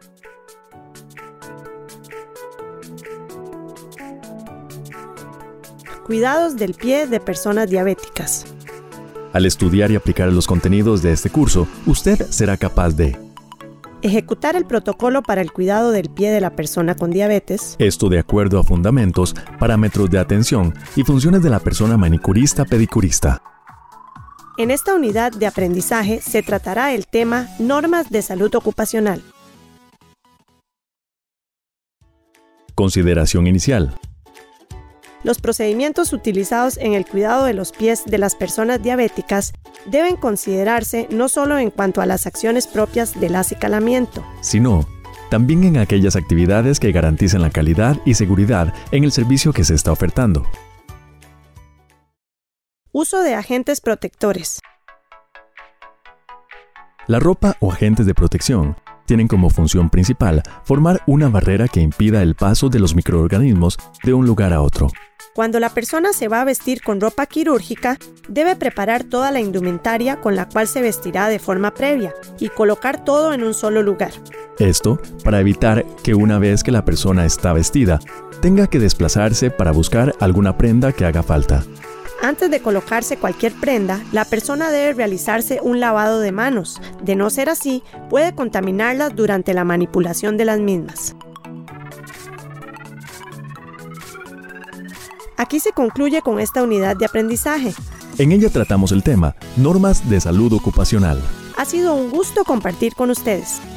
Cuidados del pie de personas diabéticas. Al estudiar y aplicar los contenidos de este curso, usted será capaz de ejecutar el protocolo para el cuidado del pie de la persona con diabetes. Esto de acuerdo a fundamentos, parámetros de atención y funciones de la persona manicurista-pedicurista. En esta unidad de aprendizaje se tratará el tema Normas de salud ocupacional. Consideración inicial. Los procedimientos utilizados en el cuidado de los pies de las personas diabéticas deben considerarse no solo en cuanto a las acciones propias del acicalamiento, sino también en aquellas actividades que garanticen la calidad y seguridad en el servicio que se está ofertando. Uso de agentes protectores. La ropa o agentes de protección tienen como función principal formar una barrera que impida el paso de los microorganismos de un lugar a otro. Cuando la persona se va a vestir con ropa quirúrgica, debe preparar toda la indumentaria con la cual se vestirá de forma previa y colocar todo en un solo lugar. Esto para evitar que una vez que la persona está vestida, tenga que desplazarse para buscar alguna prenda que haga falta. Antes de colocarse cualquier prenda, la persona debe realizarse un lavado de manos. De no ser así, puede contaminarlas durante la manipulación de las mismas. Aquí se concluye con esta unidad de aprendizaje. En ella tratamos el tema Normas de salud ocupacional. Ha sido un gusto compartir con ustedes.